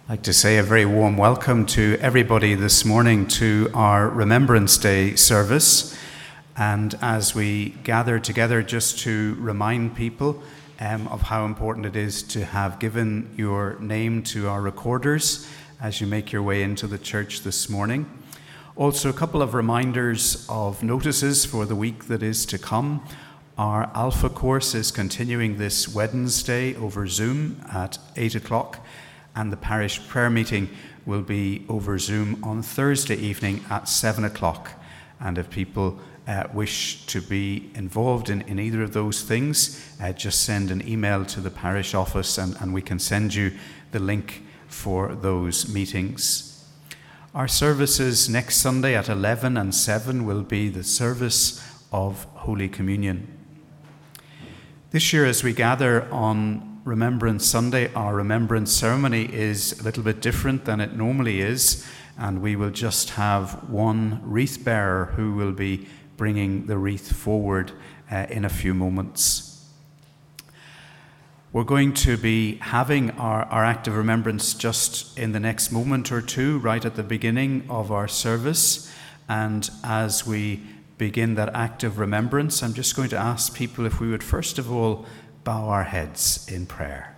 I'd like to say a very warm welcome to everybody this morning to our Remembrance Day service. And as we gather together, just to remind people of how important it is to have given your name to our recorders as you make your way into the church this morning. Also, a couple of reminders of notices for the week that is to come. Our Alpha course is continuing this Wednesday over Zoom at 8 o'clock, and the parish prayer meeting will be over Zoom on Thursday evening at 7 o'clock. And if people wish to be involved in either of those things, just send an email to the parish office and we can send you the link for those meetings. Our services next Sunday at 11 and 7 will be the service of Holy Communion. This year, as we gather on Remembrance Sunday, our remembrance ceremony is a little bit different than it normally is, and we will just have one wreath bearer who will be bringing the wreath forward in a few moments. We're going to be having our act of remembrance just in the next moment or two, right at the beginning of our service. And as we begin that act of remembrance, I'm just going to ask people if we would first of all bow our heads in prayer.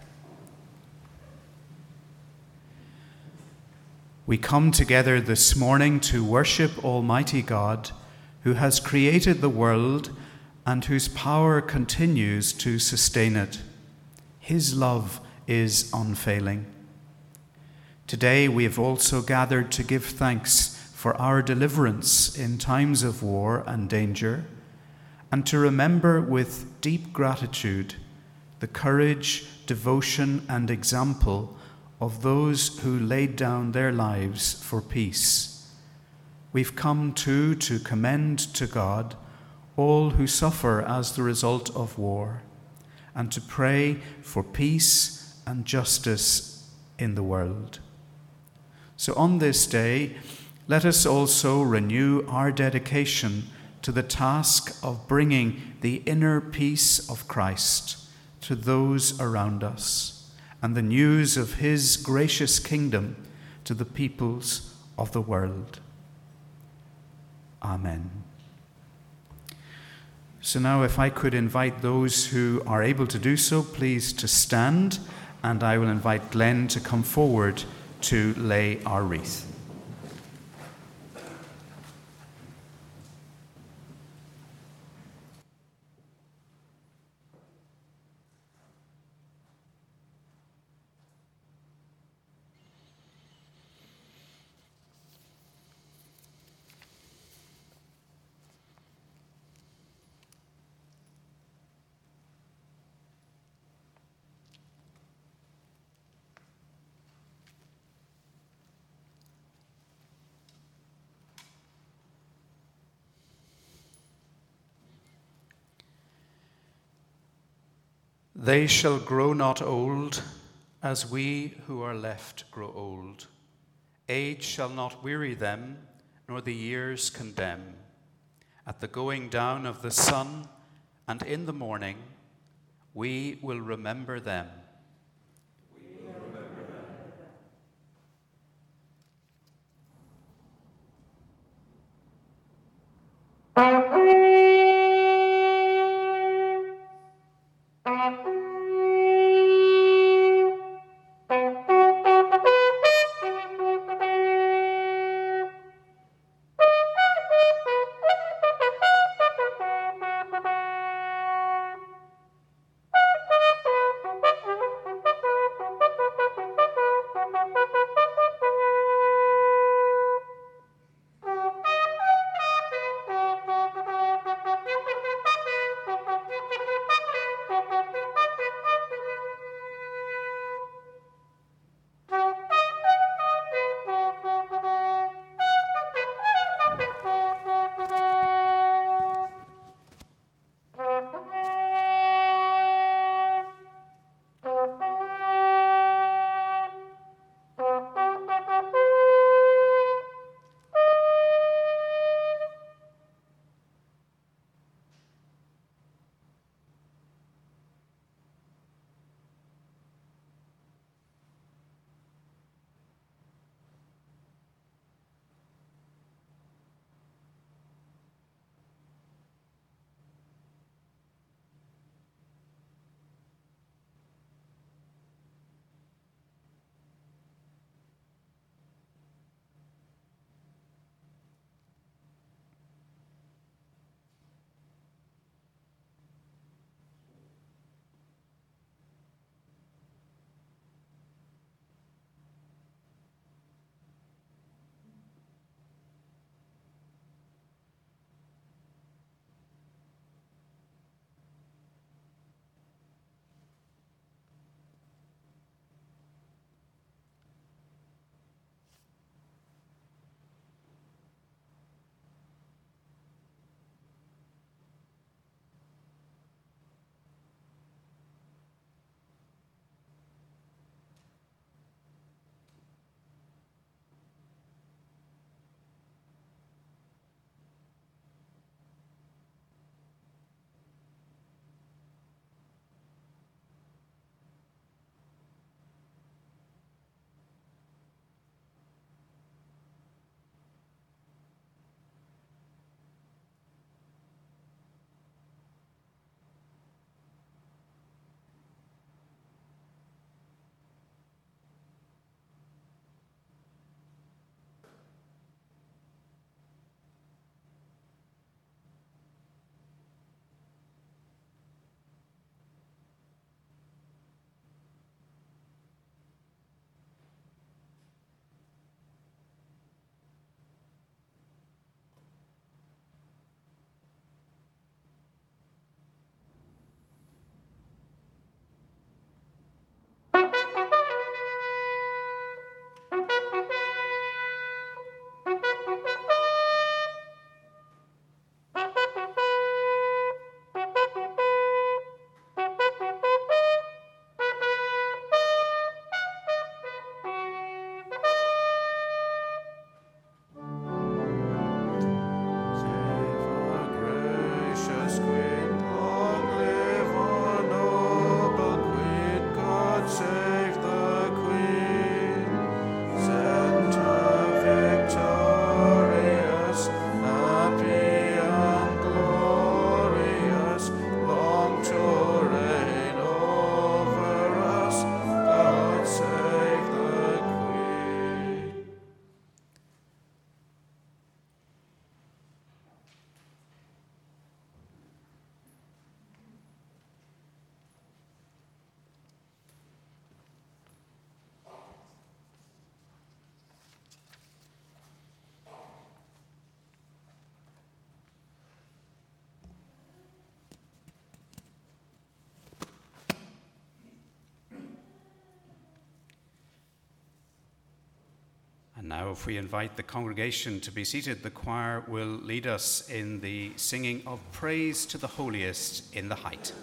We come together this morning to worship Almighty God, who has created the world and whose power continues to sustain it. His love is unfailing. Today we have also gathered to give thanks for our deliverance in times of war and danger, and to remember with deep gratitude the courage, devotion, and example of those who laid down their lives for peace. We've come too to commend to God all who suffer as the result of war, and to pray for peace and justice in the world. So on this day, let us also renew our dedication to the task of bringing the inner peace of Christ to those around us, and the news of his gracious kingdom to the peoples of the world. Amen. So now if I could invite those who are able to do so, please to stand, and I will invite Glenn to come forward to lay our wreath. They shall grow not old, as we who are left grow old. Age shall not weary them, nor the years condemn. At the going down of the sun, and in the morning, we will remember them. We will remember them. Now, if we invite the congregation to be seated, the choir will lead us in the singing of Praise to the Holiest in the Height.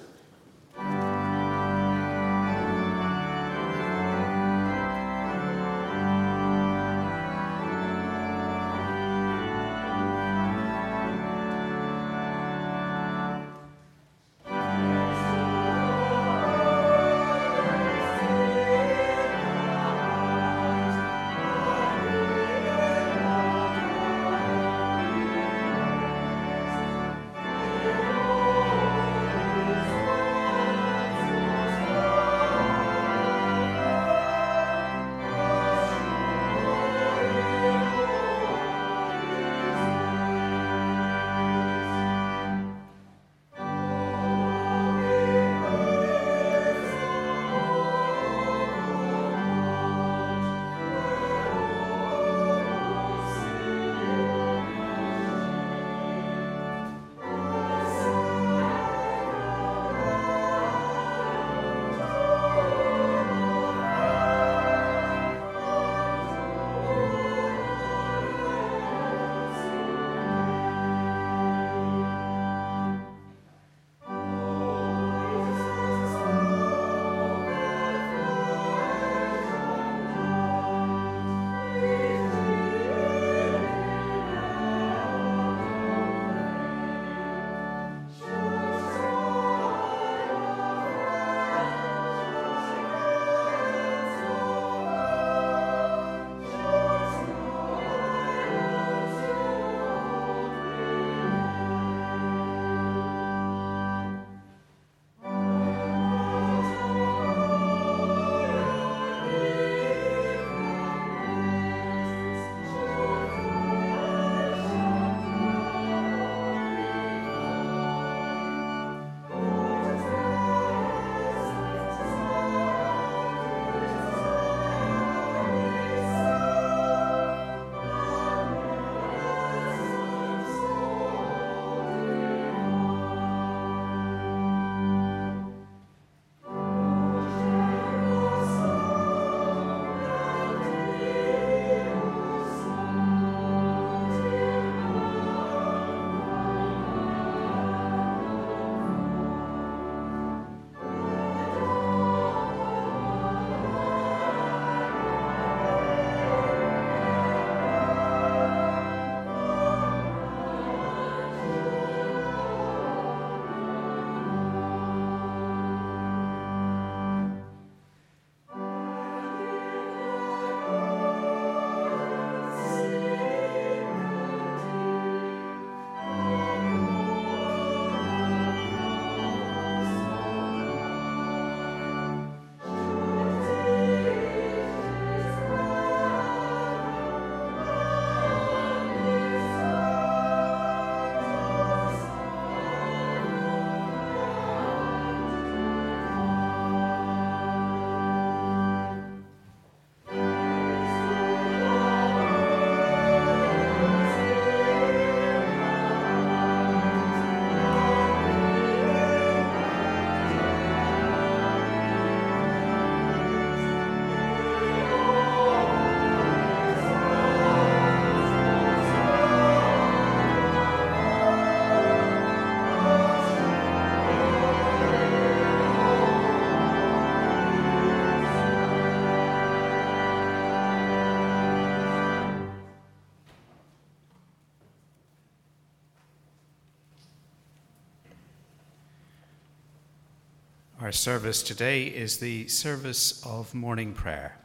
Our service today is the service of morning prayer.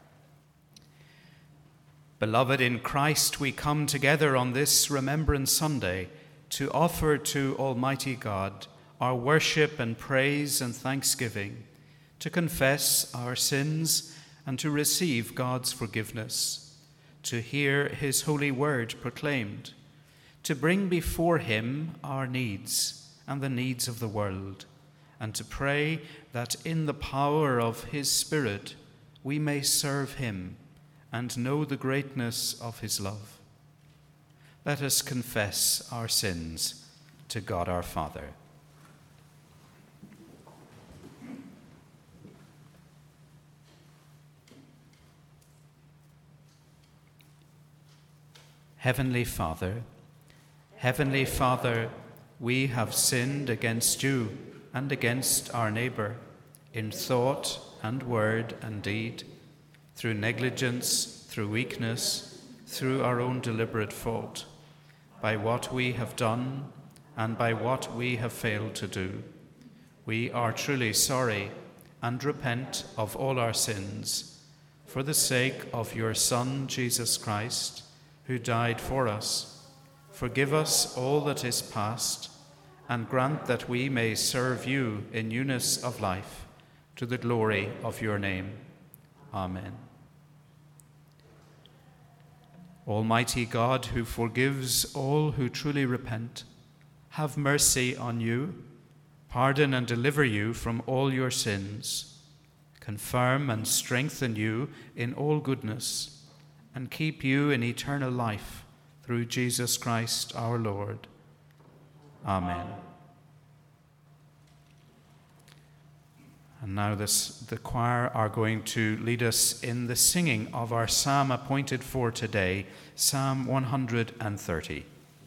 Beloved in Christ, we come together on this Remembrance Sunday to offer to Almighty God our worship and praise and thanksgiving, to confess our sins and to receive God's forgiveness, to hear his holy word proclaimed, to bring before him our needs and the needs of the world, and to pray that in the power of his Spirit we may serve him and know the greatness of his love. Let us confess our sins to God our Father. Heavenly Father, we have sinned against you and against our neighbour in thought and word and deed, through negligence, through weakness, through our own deliberate fault, by what we have done and by what we have failed to do. We are truly sorry and repent of all our sins for the sake of your Son, Jesus Christ, who died for us. Forgive us all that is past, and grant that we may serve you in newness of life, to the glory of your name. Amen. Almighty God, who forgives all who truly repent, have mercy on you, pardon and deliver you from all your sins, confirm and strengthen you in all goodness, and keep you in eternal life through Jesus Christ our Lord. Amen. And now the choir are going to lead us in the singing of our psalm appointed for today, Psalm 130.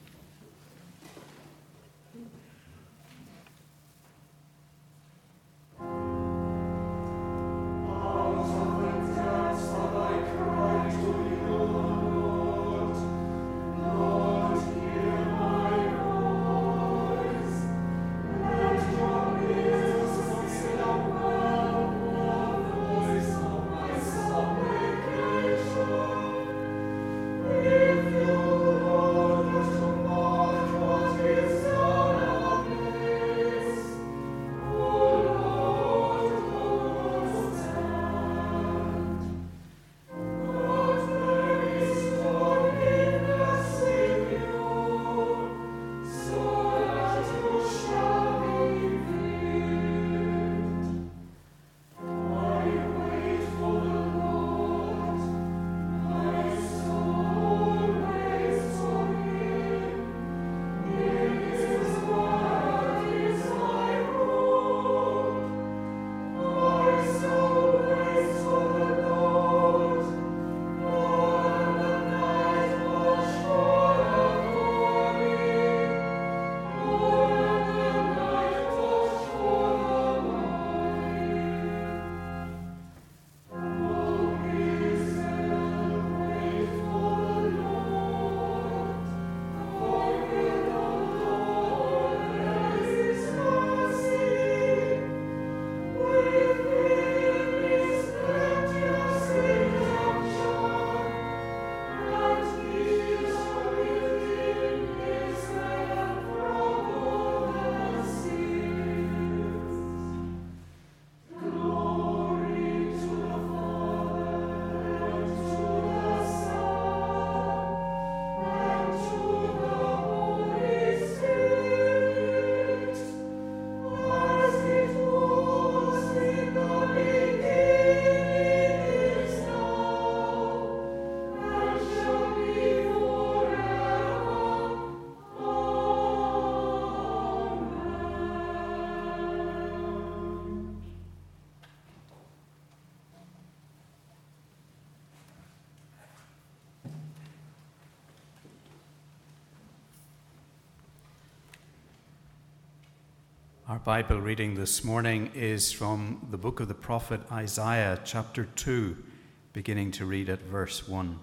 Our Bible reading this morning is from the book of the prophet Isaiah, chapter 2, beginning to read at verse 1.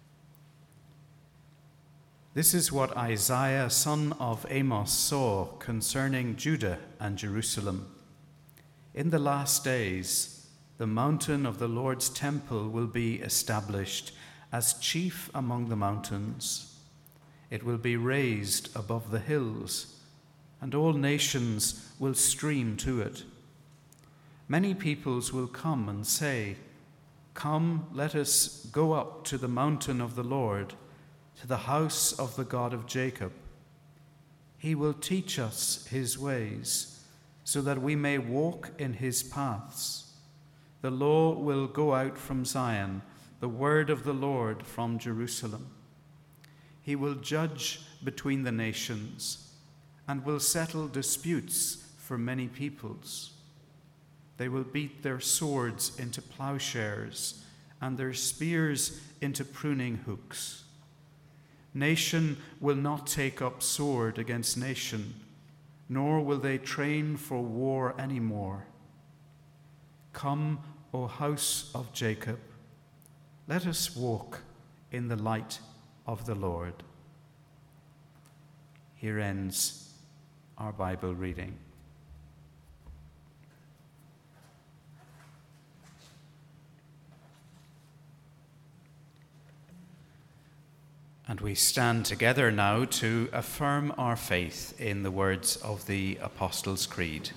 This is what Isaiah, son of Amos, saw concerning Judah and Jerusalem. In the last days, the mountain of the Lord's temple will be established as chief among the mountains. It will be raised above the hills, and all nations will stream to it. Many peoples will come and say, "Come, let us go up to the mountain of the Lord, to the house of the God of Jacob. He will teach us his ways, so that we may walk in his paths. The law will go out from Zion, the word of the Lord from Jerusalem. He will judge between the nations and will settle disputes for many peoples. They will beat their swords into plowshares and their spears into pruning hooks. Nation will not take up sword against nation, nor will they train for war any more. Come, O house of Jacob, let us walk in the light of the Lord. Here ends our Bible reading. And we stand together now to affirm our faith in the words of the Apostles' Creed.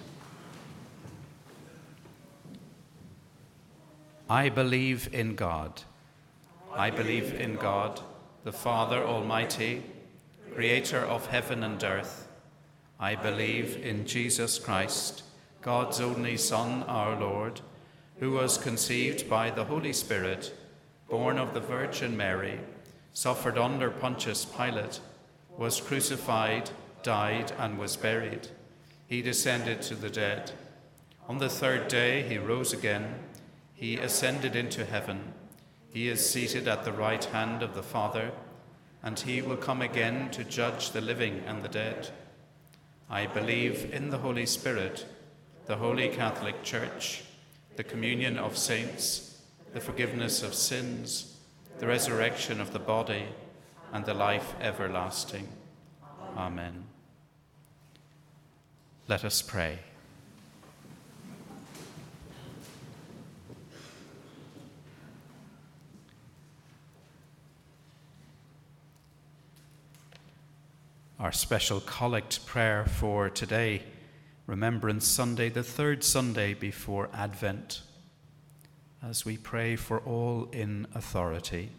I believe in God. I believe in God, the Father Almighty, creator of heaven and earth. I believe in Jesus Christ, God's only Son, our Lord, who was conceived by the Holy Spirit, born of the Virgin Mary, suffered under Pontius Pilate, was crucified, died, and was buried. He descended to the dead. On the third day he rose again. He ascended into heaven. He is seated at the right hand of the Father, and he will come again to judge the living and the dead. I believe in the Holy Spirit, the Holy Catholic Church, the communion of saints, the forgiveness of sins, the resurrection of the body, and the life everlasting. Amen. Let us pray. Our special collect prayer for today, Remembrance Sunday, the third Sunday before Advent, as we pray for all in authority.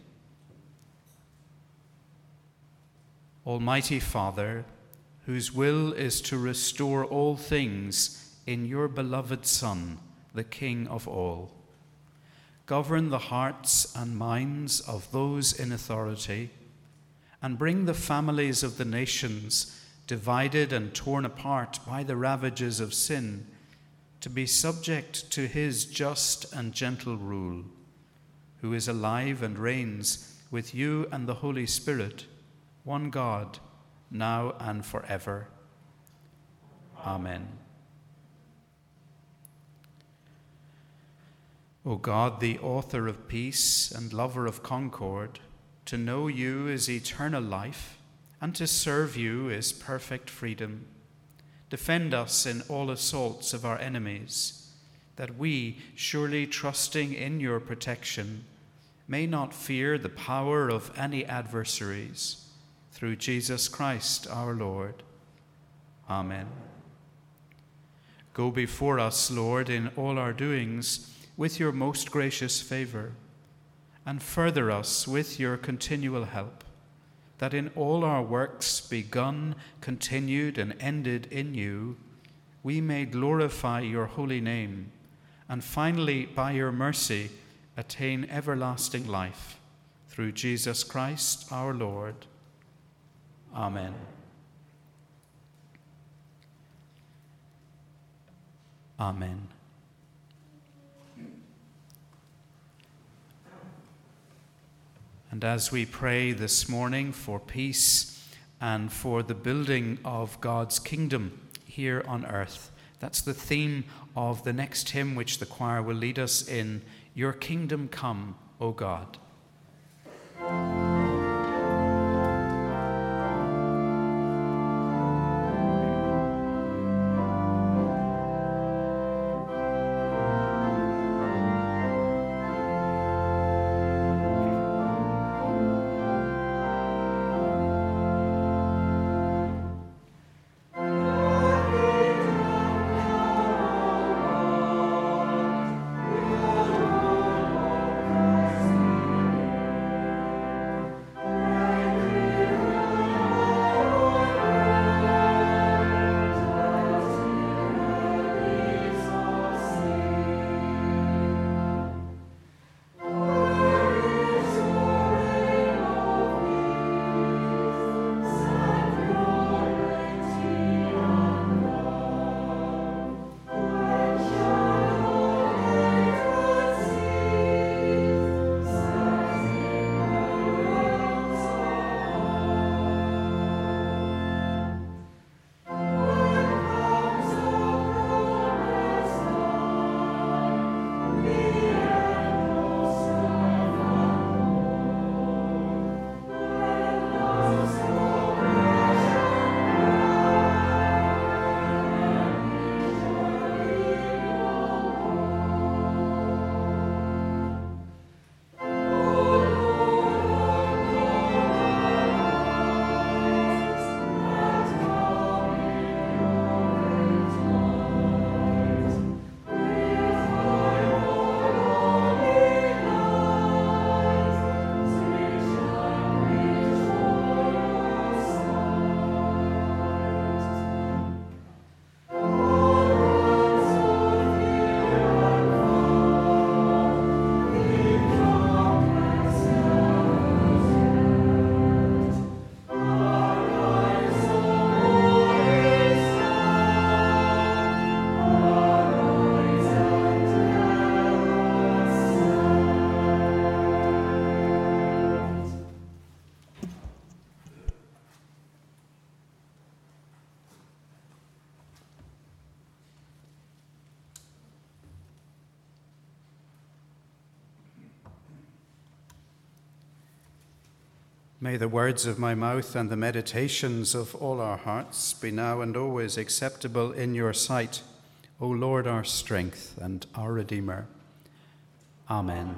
Almighty Father, whose will is to restore all things in your beloved Son, the King of all, govern the hearts and minds of those in authority, and bring the families of the nations, divided and torn apart by the ravages of sin, to be subject to his just and gentle rule, who is alive and reigns with you and the Holy Spirit, one God, now and forever. Amen. O God, the author of peace and lover of concord, to know you is eternal life, and to serve you is perfect freedom. Defend us in all assaults of our enemies, that we, surely trusting in your protection, may not fear the power of any adversaries. Through Jesus Christ our Lord. Amen. Go before us, Lord, in all our doings with your most gracious favor, and further us with your continual help, that in all our works begun, continued, and ended in you, we may glorify your holy name, and finally, by your mercy, attain everlasting life. Through Jesus Christ our Lord. Amen. Amen. And as we pray this morning for peace and for the building of God's kingdom here on earth, that's the theme of the next hymn which the choir will lead us in, Your Kingdom Come, O God. May the words of my mouth and the meditations of all our hearts be now and always acceptable in your sight, O Lord, our strength and our Redeemer. Amen.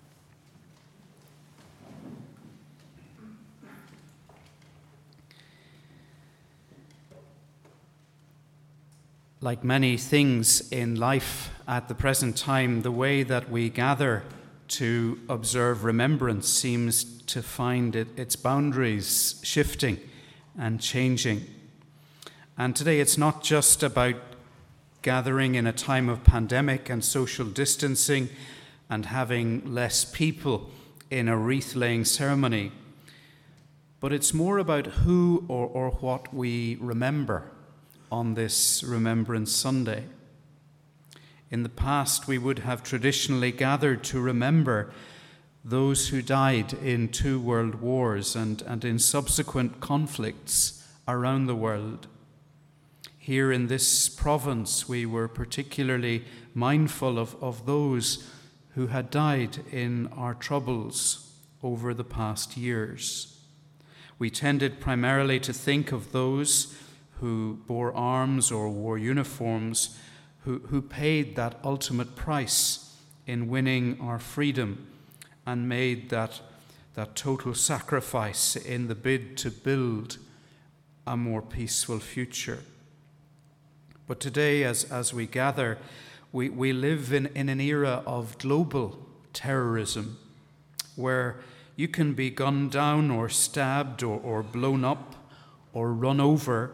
Like many things in life at the present time, the way that we gather to observe remembrance seems to find its boundaries shifting and changing. And today it's not just about gathering in a time of pandemic and social distancing and having less people in a wreath-laying ceremony, but it's more about who or what we remember on this Remembrance Sunday. In the past, we would have traditionally gathered to remember those who died in 2 world wars and in subsequent conflicts around the world. Here in this province, we were particularly mindful of those who had died in our troubles over the past years. We tended primarily to think of those who bore arms or wore uniforms, who paid that ultimate price in winning our freedom and made that total sacrifice in the bid to build a more peaceful future. But today, as we gather, we live in an era of global terrorism where you can be gunned down or stabbed or blown up or run over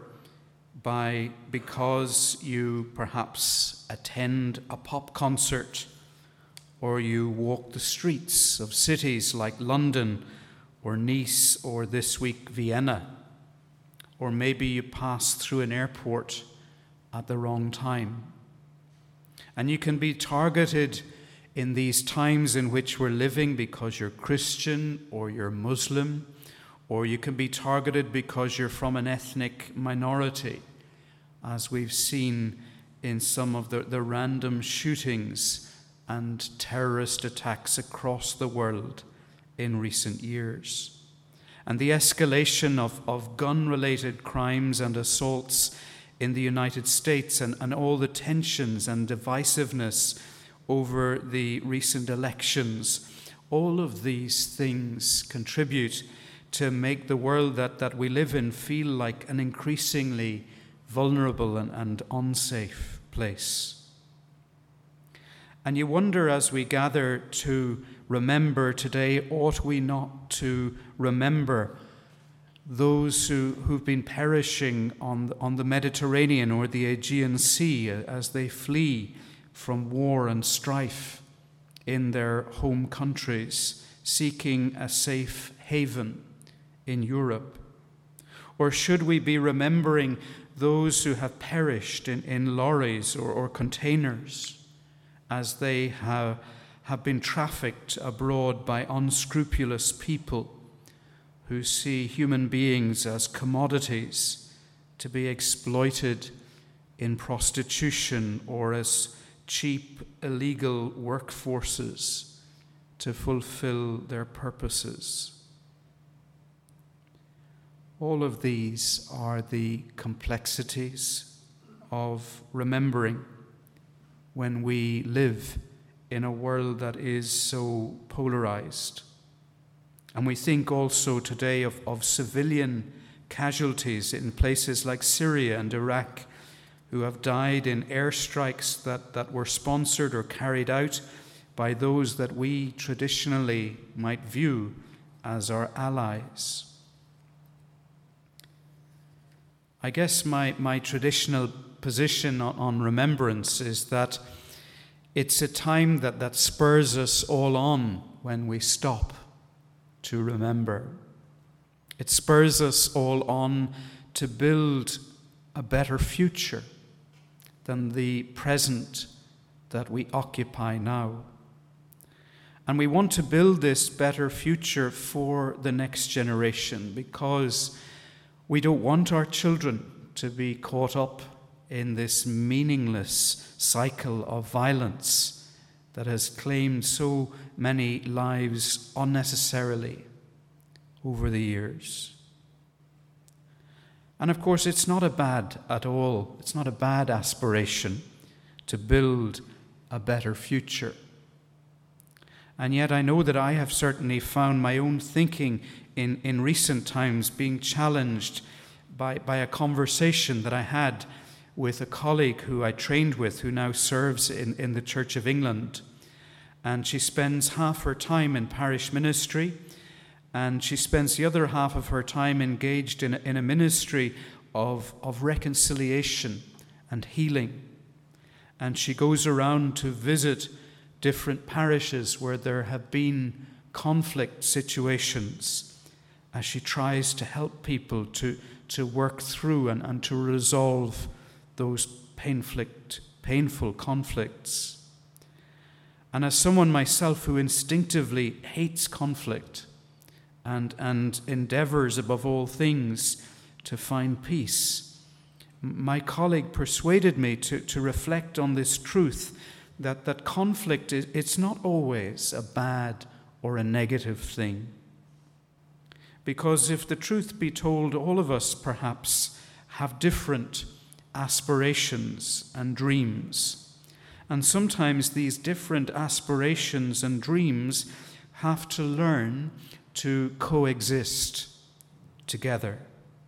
because you perhaps attend a pop concert or you walk the streets of cities like London or Nice or this week Vienna, or maybe you pass through an airport at the wrong time. And you can be targeted in these times in which we're living because you're Christian or you're Muslim, or you can be targeted because you're from an ethnic minority, as we've seen in some of the random shootings and terrorist attacks across the world in recent years. And the escalation of gun-related crimes and assaults in the United States and all the tensions and divisiveness over the recent elections, all of these things contribute to make the world that we live in feel like an increasingly vulnerable and unsafe place. And you wonder, as we gather to remember today, ought we not to remember those who've been perishing on the Mediterranean or the Aegean Sea as they flee from war and strife in their home countries, seeking a safe haven in Europe? Or should we be remembering those who have perished in lorries or containers as they have been trafficked abroad by unscrupulous people who see human beings as commodities to be exploited in prostitution or as cheap, illegal workforces to fulfill their purposes? All of these are the complexities of remembering when we live in a world that is so polarized. And we think also today of civilian casualties in places like Syria and Iraq who have died in airstrikes that were sponsored or carried out by those that we traditionally might view as our allies. I guess my traditional position on remembrance is that it's a time that spurs us all on when we stop to remember. It spurs us all on to build a better future than the present that we occupy now. And we want to build this better future for the next generation because we don't want our children to be caught up in this meaningless cycle of violence that has claimed so many lives unnecessarily over the years. And of course, it's not a bad aspiration to build a better future. And yet I know that I have certainly found my own thinking in recent times being challenged by a conversation that I had with a colleague who I trained with, who now serves in the Church of England. And she spends half her time in parish ministry, and she spends the other half of her time engaged in a ministry of reconciliation and healing. And she goes around to visit different parishes where there have been conflict situations as she tries to help people to work through and to resolve those painful conflicts. And as someone myself who instinctively hates conflict and endeavors above all things to find peace, my colleague persuaded me to reflect on this truth that conflict, it's not always a bad or a negative thing. Because if the truth be told, all of us perhaps have different aspirations and dreams. And sometimes these different aspirations and dreams have to learn to coexist together.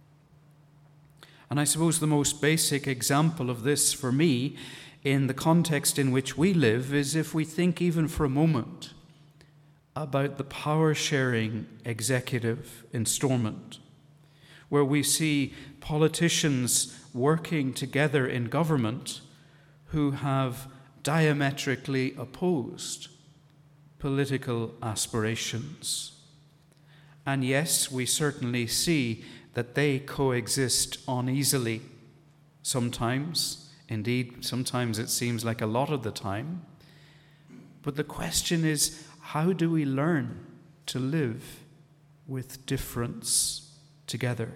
And I suppose the most basic example of this for me, in the context in which we live, is if we think even for a moment about the power-sharing executive installment, where we see politicians working together in government who have diametrically opposed political aspirations. And yes, we certainly see that they coexist uneasily sometimes. Indeed, sometimes it seems like a lot of the time. But the question is, how do we learn to live with difference together?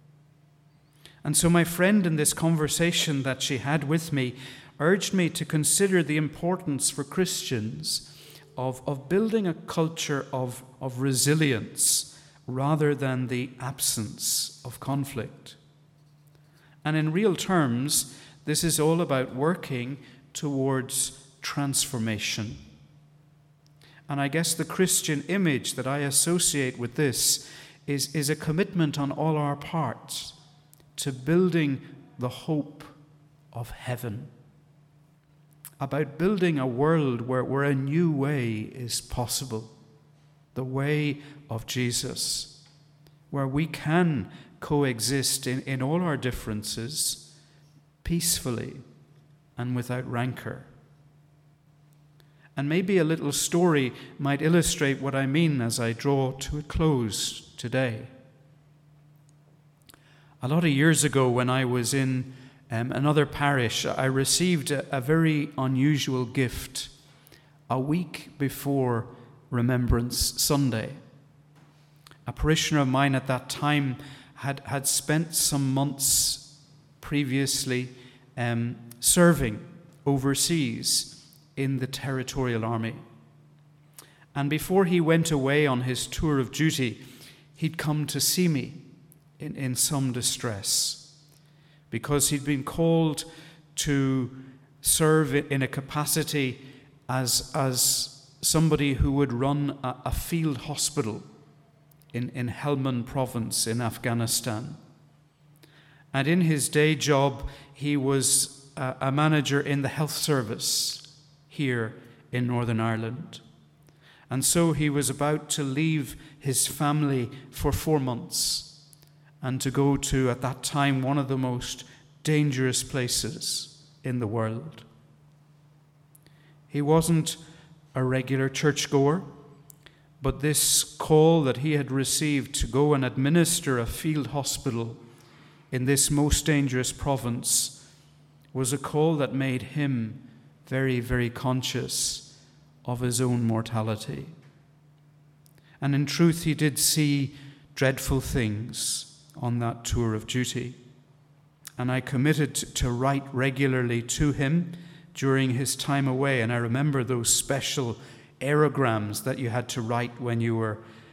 And so my friend, in this conversation that she had with me, urged me to consider the importance for Christians of building a culture of resilience rather than the absence of conflict. And in real terms, this is all about working towards transformation. And I guess the Christian image that I associate with this is a commitment on all our parts to building the hope of heaven, about building a world where a new way is possible, the way of Jesus, where we can coexist in all our differences peacefully and without rancor. And maybe a little story might illustrate what I mean as I draw to a close today. A lot of years ago, when I was in another parish, I received a very unusual gift a week before Remembrance Sunday. A parishioner of mine at that time had spent some months previously serving overseas in the Territorial Army. And before he went away on his tour of duty, he'd come to see me in some distress, because he'd been called to serve in a capacity as somebody who would run a field hospital in Helmand province in Afghanistan. And in his day job, he was a manager in the health service here in Northern Ireland. And so he was about to leave his family for 4 months and to go to, at that time, one of the most dangerous places in the world. He wasn't a regular churchgoer, but this call that he had received to go and administer a field hospital in this most dangerous province was a call that made him very, very conscious of his own mortality. And in truth, he did see dreadful things on that tour of duty. And I committed to write regularly to him during his time away. And I remember those special aerograms that you had to write when you were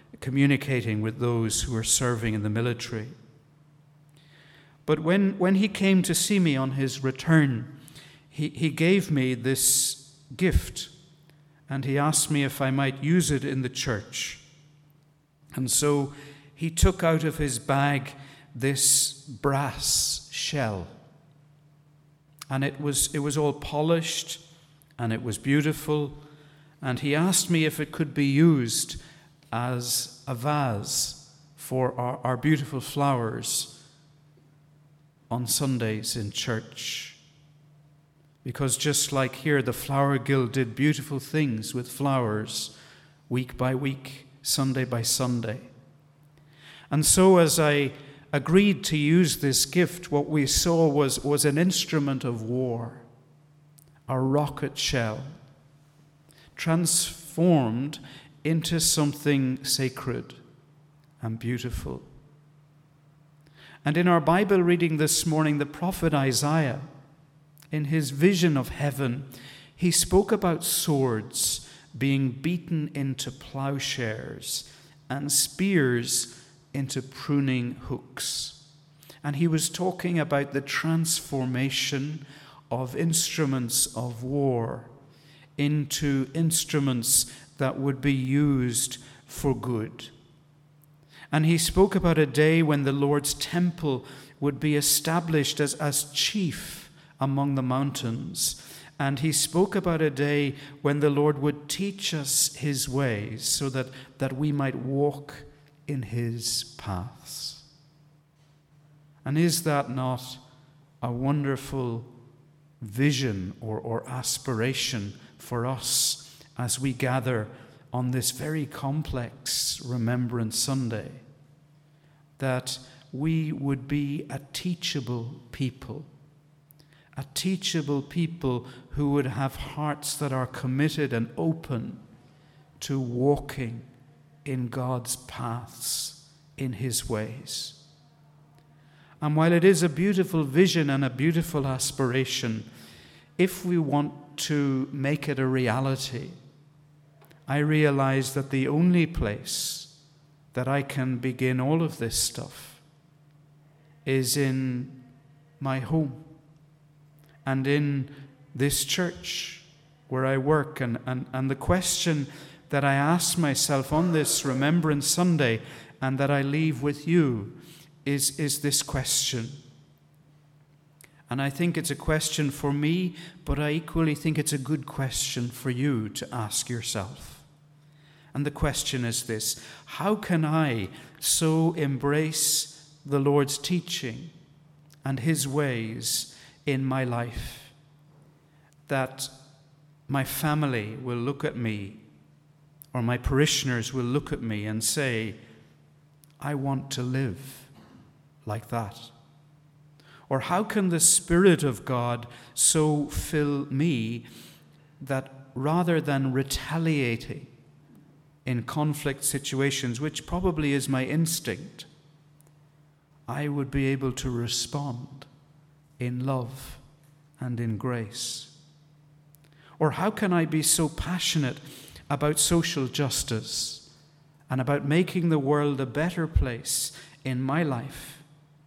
communicating with those who are serving in the military. But when he came to see me on his return, he gave me this gift, and he asked me if I might use it in the church. And so he took out of his bag this brass shell, and it was all polished, and it was beautiful, and he asked me if it could be used as a vase for our beautiful flowers on Sundays in church. Because just like here, the Flower Guild did beautiful things with flowers week by week, Sunday by Sunday. And so as I agreed to use this gift, what we saw was an instrument of war, a rocket shell, transformed into something sacred and beautiful. And in our Bible reading this morning, the prophet Isaiah, in his vision of heaven, he spoke about swords being beaten into plowshares and spears into pruning hooks. And he was talking about the transformation of instruments of war into instruments that would be used for good. And he spoke about a day when the Lord's temple would be established as chief among the mountains. And he spoke about a day when the Lord would teach us his ways so that we might walk in his paths. And is that not a wonderful vision or aspiration for us as we gather on this very complex Remembrance Sunday, that we would be a teachable people who would have hearts that are committed and open to walking in God's paths, in his ways. And while it is a beautiful vision and a beautiful aspiration, if we want to make it a reality, I realize that the only place that I can begin all of this stuff is in my home and in this church where I work. And the question that I ask myself on this Remembrance Sunday and that I leave with you is this question. And I think it's a question for me, but I equally think it's a good question for you to ask yourself. And the question is this: how can I so embrace the Lord's teaching and his ways in my life that my family will look at me, or my parishioners will look at me and say, I want to live like that? Or how can the Spirit of God so fill me that rather than retaliating in conflict situations, which probably is my instinct, I would be able to respond in love and in grace? Or how can I be so passionate about social justice and about making the world a better place in my life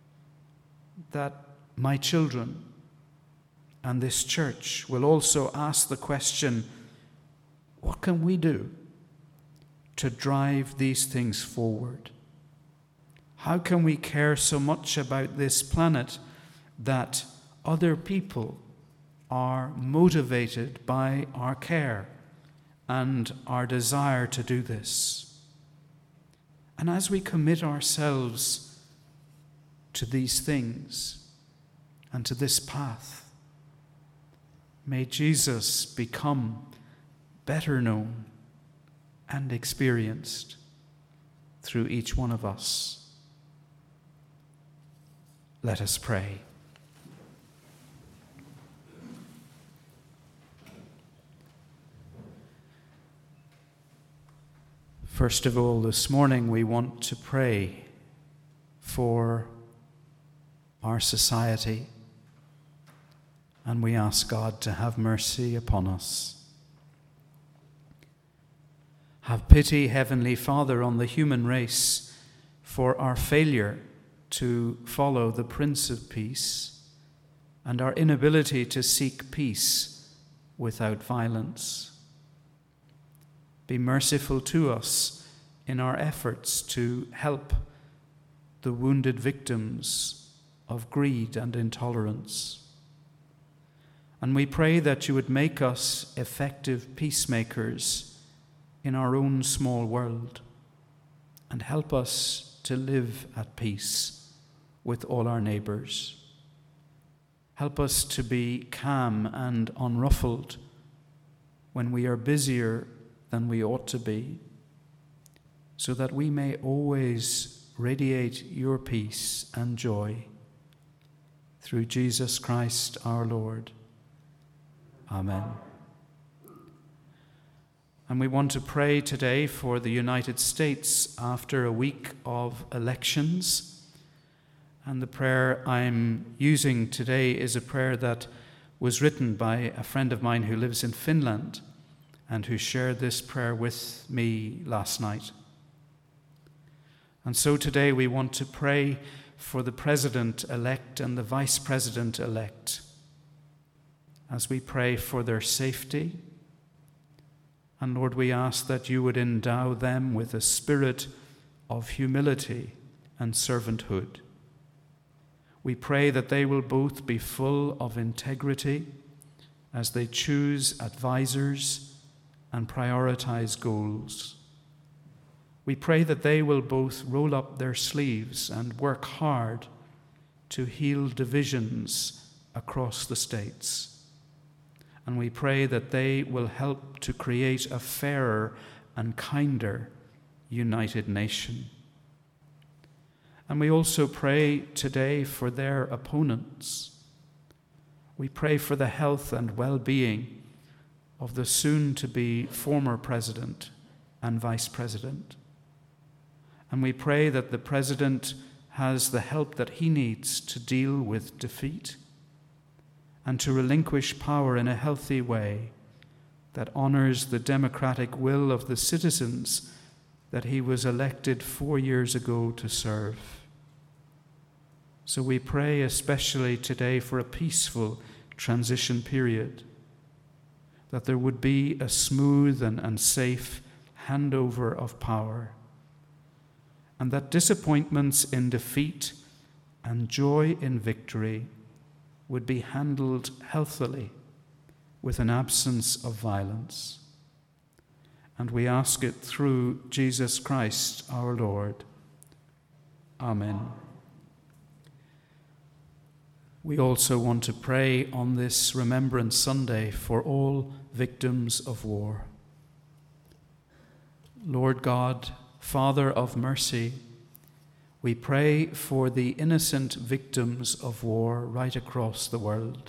that my children and this church will also ask the question, what can we do to drive these things forward? How can we care so much about this planet that other people are motivated by our care and our desire to do this? And as we commit ourselves to these things and to this path, may Jesus become better known and experienced through each one of us. Let us pray. First of all, this morning we want to pray for our society, and we ask God to have mercy upon us. Have pity, Heavenly Father, on the human race for our failure to follow the Prince of Peace and our inability to seek peace without violence. Be merciful to us in our efforts to help the wounded victims of greed and intolerance. And we pray that you would make us effective peacemakers in our own small world and help us to live at peace with all our neighbours. Help us to be calm and unruffled when we are busier than we ought to be, so that we may always radiate your peace and joy. Through Jesus Christ our Lord. Amen. And we want to pray today for the United States after a week of elections. And the prayer I'm using today is a prayer that was written by a friend of mine who lives in Finland and who shared this prayer with me last night. And so today we want to pray for the President-elect and the Vice President-elect as we pray for their safety. And Lord, we ask that you would endow them with a spirit of humility and servanthood. We pray that they will both be full of integrity as they choose advisors and prioritize goals. We pray that they will both roll up their sleeves and work hard to heal divisions across the states. And we pray that they will help to create a fairer and kinder united nation. And we also pray today for their opponents. We pray for the health and well-being of the soon-to-be former president and vice president. And we pray that the president has the help that he needs to deal with defeat and to relinquish power in a healthy way that honors the democratic will of the citizens that he was elected 4 years ago to serve. So we pray especially today for a peaceful transition period, that there would be a smooth and safe handover of power, and that disappointments in defeat and joy in victory would be handled healthily with an absence of violence. And we ask it through Jesus Christ our Lord. Amen. We also want to pray on this Remembrance Sunday for all victims of war. Lord God, Father of mercy, we pray for the innocent victims of war right across the world.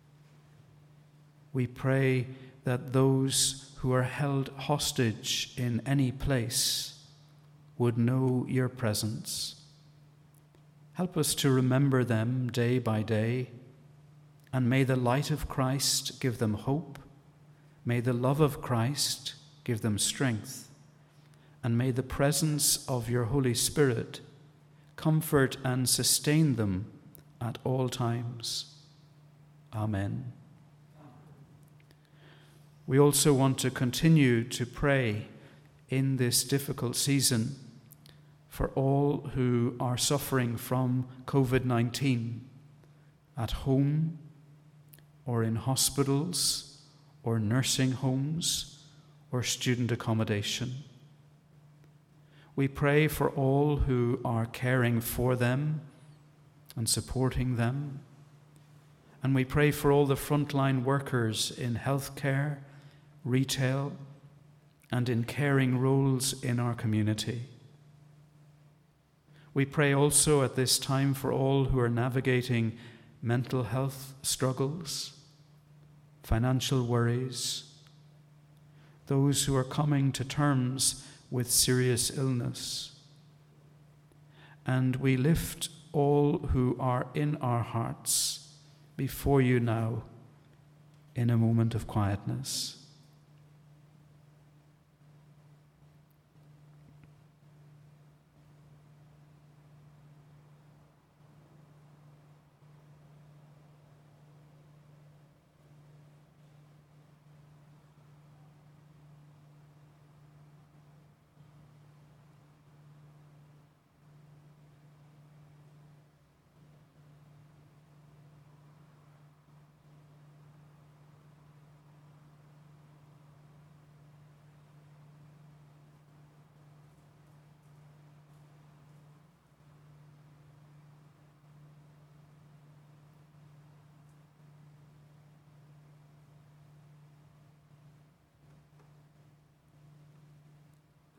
We pray that those who are held hostage in any place would know your presence. Help us to remember them day by day, and may the light of Christ give them hope, may the love of Christ give them strength, and may the presence of your Holy Spirit comfort and sustain them at all times. Amen. We also want to continue to pray in this difficult season for all who are suffering from COVID-19 at home or in hospitals or nursing homes or student accommodation. We pray for all who are caring for them and supporting them. And we pray for all the frontline workers in healthcare, retail, and in caring roles in our community. We pray also at this time for all who are navigating mental health struggles, financial worries, those who are coming to terms with serious illness. And we lift all who are in our hearts before you now in a moment of quietness.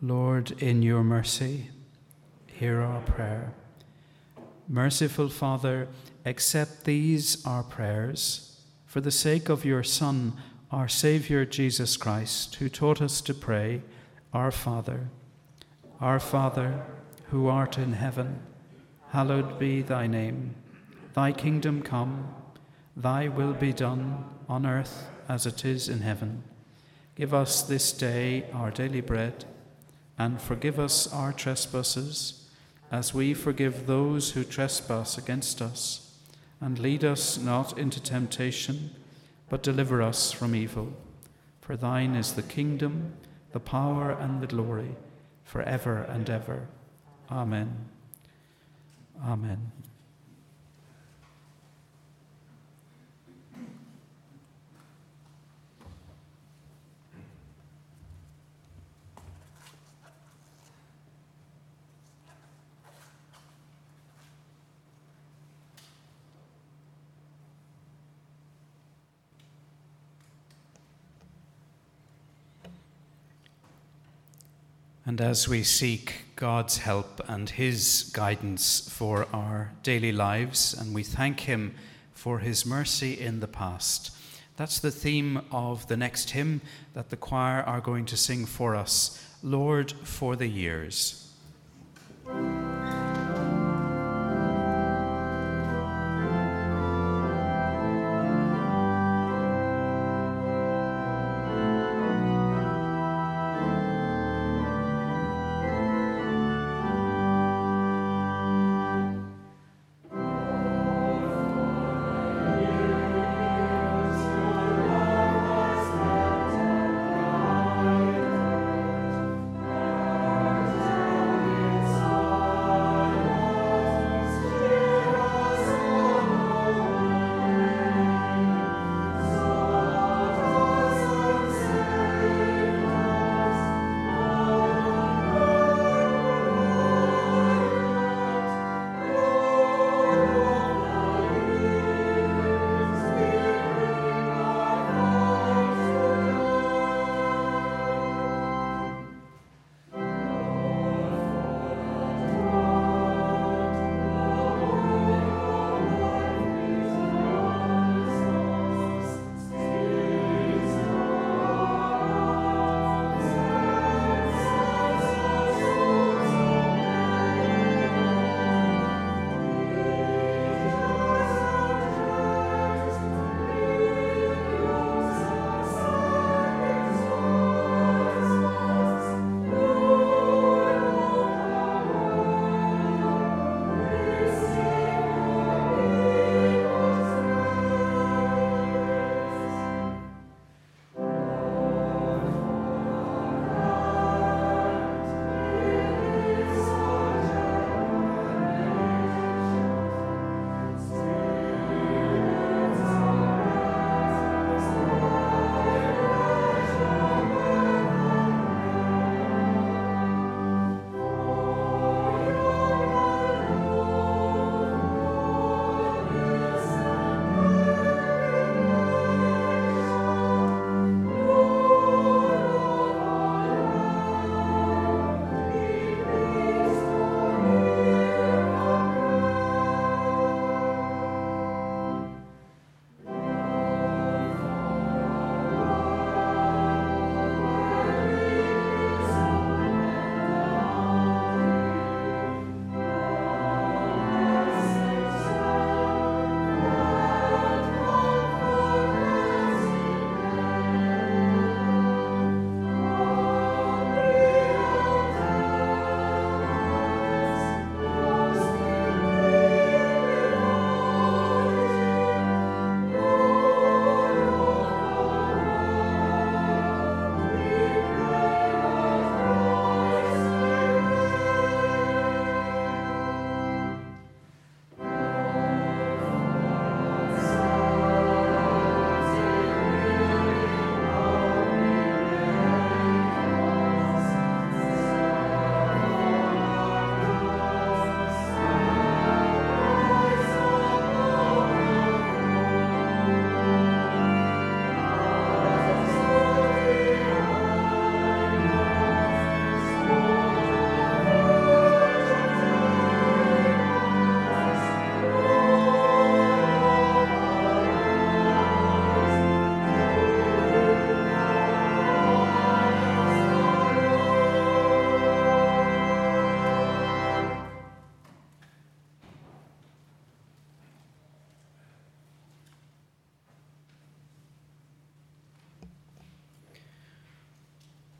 Lord, in your mercy, hear our prayer. Merciful Father, accept these our prayers for the sake of your Son, our Saviour Jesus Christ, who taught us to pray, Our Father, who art in heaven, hallowed be thy name. Thy kingdom come, thy will be done on earth as it is in heaven. Give us this day our daily bread, and forgive us our trespasses, as we forgive those who trespass against us. And lead us not into temptation, but deliver us from evil. For thine is the kingdom, the power, and the glory, forever and ever. Amen. Amen. And as we seek God's help and his guidance for our daily lives, and we thank him for his mercy in the past, that's the theme of the next hymn that the choir are going to sing for us, Lord, for the years.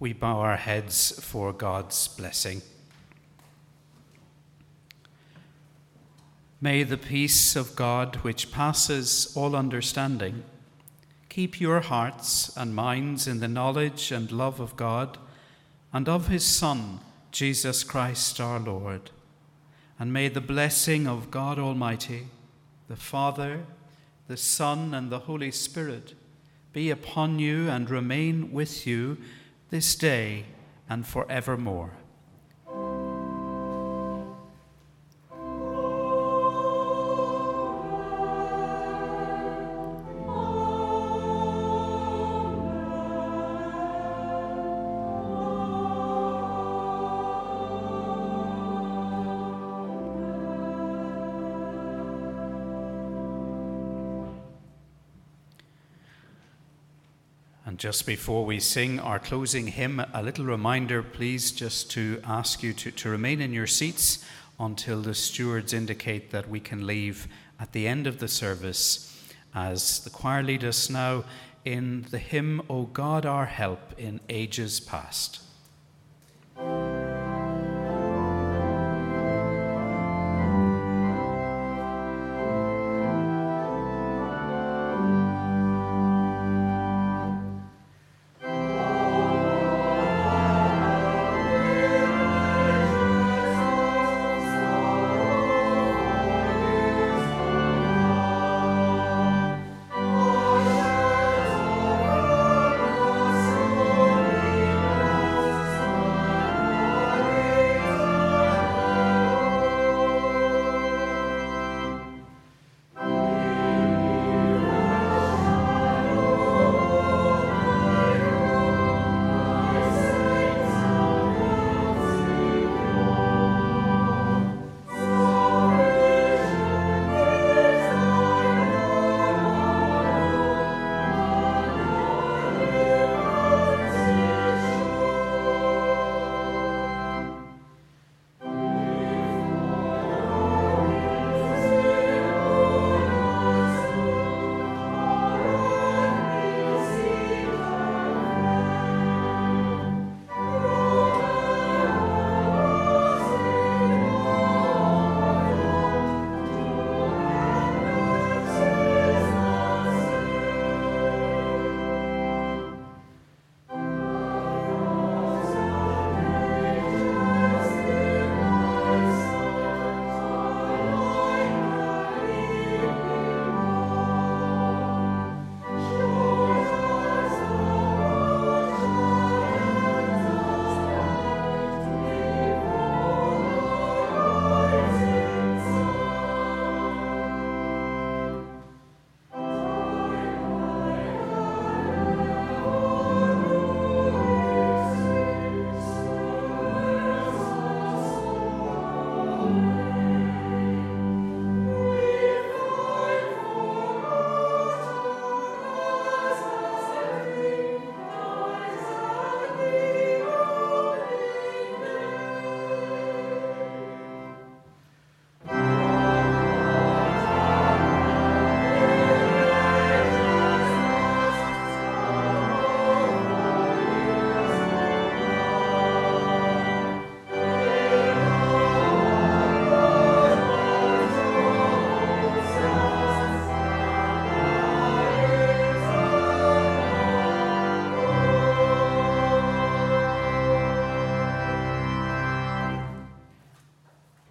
we bow our heads for God's blessing. May the peace of God, which passes all understanding, keep your hearts and minds in the knowledge and love of God and of his Son, Jesus Christ our Lord. And may the blessing of God Almighty, the Father, the Son, and the Holy Spirit be upon you and remain with you this day and forevermore. And just before we sing our closing hymn, a little reminder, please, just to ask you to remain in your seats until the stewards indicate that we can leave at the end of the service, as the choir lead us now in the hymn, O God, our help in ages past.